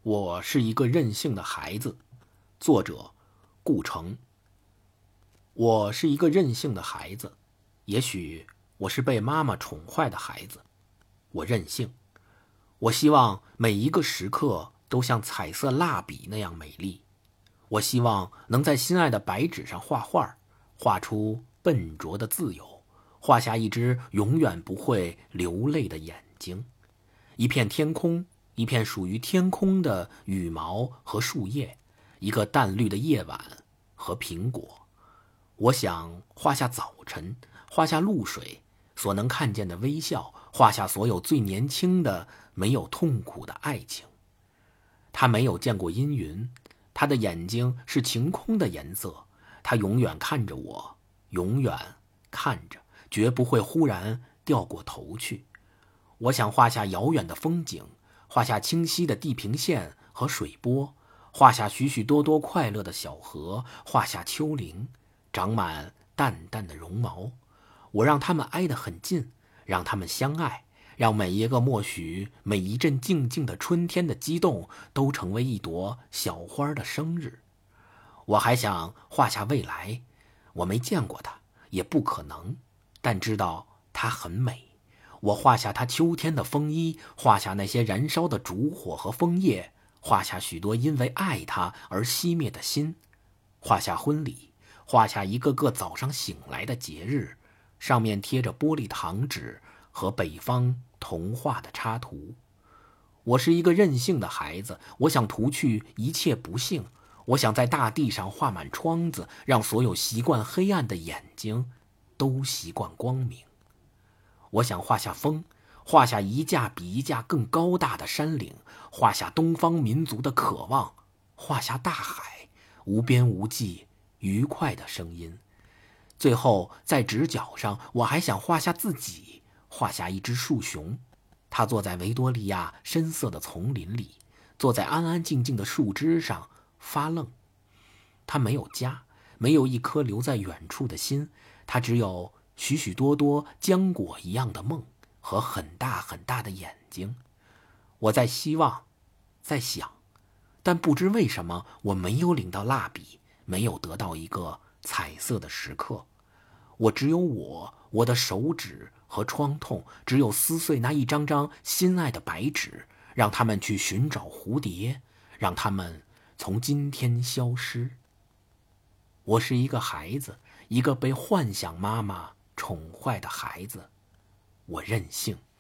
我是一个任性的孩子，作者顾城。我是一个任性的孩子，也许我是被妈妈宠坏的孩子。我任性，我希望每一个时刻都像彩色蜡笔那样美丽。我希望能在心爱的白纸上画画，画出笨拙的自由，画下一只永远不会流泪的眼睛，一片天空，一片属于天空的羽毛和树叶，一个淡绿的夜晚和苹果。我想画下早晨，画下露水所能看见的微笑，画下所有最年轻的没有痛苦的爱情。他没有见过阴云，他的眼睛是晴空的颜色，他永远看着我，永远看着，绝不会忽然掉过头去。我想画下遥远的风景，画下清晰的地平线和水波，画下许许多多快乐的小河，画下丘陵，长满淡淡的绒毛。我让它们挨得很近，让它们相爱，让每一个默许，每一阵静静的春天的激动，都成为一朵小花的生日。我还想画下未来，我没见过它，也不可能，但知道它很美。我画下它秋天的风衣，画下那些燃烧的烛火和枫叶，画下许多因为爱它而熄灭的心，画下婚礼，画下一个个早上醒来的节日，上面贴着玻璃糖纸和北方童话的插图。我是一个任性的孩子，我想涂去一切不幸，我想在大地上画满窗子，让所有习惯黑暗的眼睛都习惯光明。我想画下风，画下一架比一架更高大的山岭，画下东方民族的渴望，画下大海，无边无际愉快的声音。最后在直角上，我还想画下自己，画下一只树熊，它坐在维多利亚深色的丛林里，坐在安安静静的树枝上发愣。它没有家，没有一颗留在远处的心，它只有许许多多浆果一样的梦和很大很大的眼睛。我在希望，在想，但不知为什么我没有领到蜡笔，没有得到一个彩色的时刻。我只有我的手指和创痛，只有撕碎那一张张心爱的白纸，让他们去寻找蝴蝶，让他们从今天消失。我是一个孩子，一个被幻想妈妈宠坏的孩子，我任性。